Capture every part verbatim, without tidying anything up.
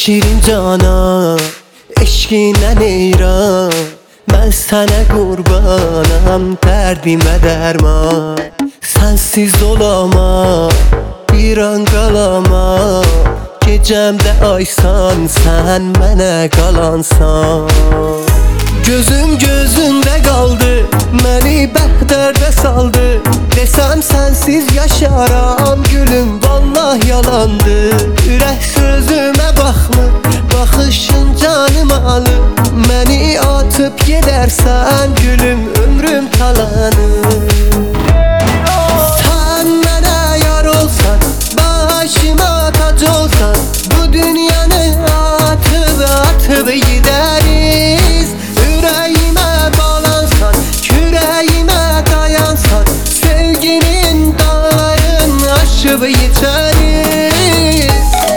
şirin cana, eşkinə neyran. Mən sənə qurbanam, dərdimə dərman. Sənsiz olamam, bir an qalamam. Gecəmdə aysan, sən mənə qalansan. Gözüm gözündə qaldı, məni bəhdərdə saldı. Desəm sənsiz yaşaram, gülüm vallah yalandı. Ürək sözümə baxmır, baxışın canımı alır. Məni atıp gedərsən, gülüm ömrüm talanır. Sən mənə yar olsan, başıma tac olsan. Bu dünyanı atıp atıp gideriz. Ürəyimə bağlansan, kürəyimə dayansan. Sevginin dağlarını aşıp geçeriz.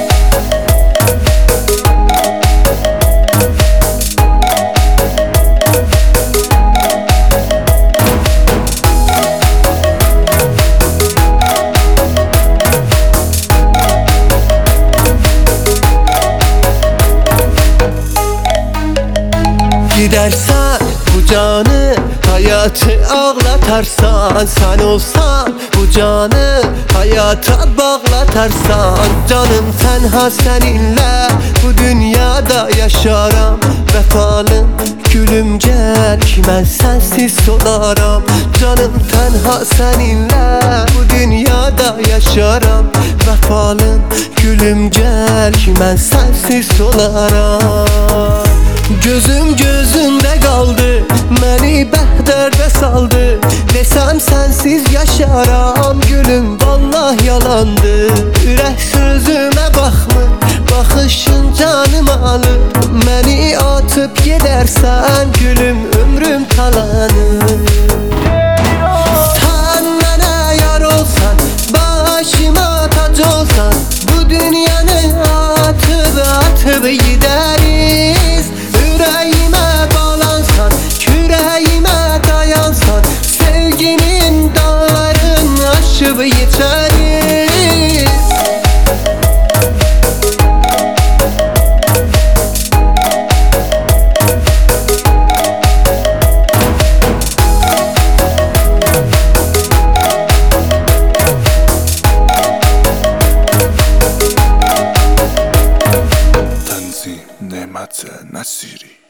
Gidersen bu canı, hayatı ağlatarsan. Sen olsan bu canı, hayata bağlatarsan. Canım tenha seninle bu dünyada yaşaram. Vefalım gülüm gel ki ben sensiz solaram. Canım tenha seninle bu dünyada yaşaram. Vefalım gülüm gel ki ben sensiz solaram. Gözüm gözündə qaldı, məni bəhdərdə saldı. Desəm sənsiz yaşaram, gülüm vallah yalandı. Ürək sözümə baxmır, baxışın canımı alır. Məni atıp gedərsən, gülüm ömrüm talanır. Sən mənə yar olsan, başıma tac olsan. Bu dünyanı atıp atıp gideriz. Ürəyimə bağlansan, kürəyimə dayansan. Sevginin dağlarını aşıp geçeriz. Tanzim Nemat Nasiri.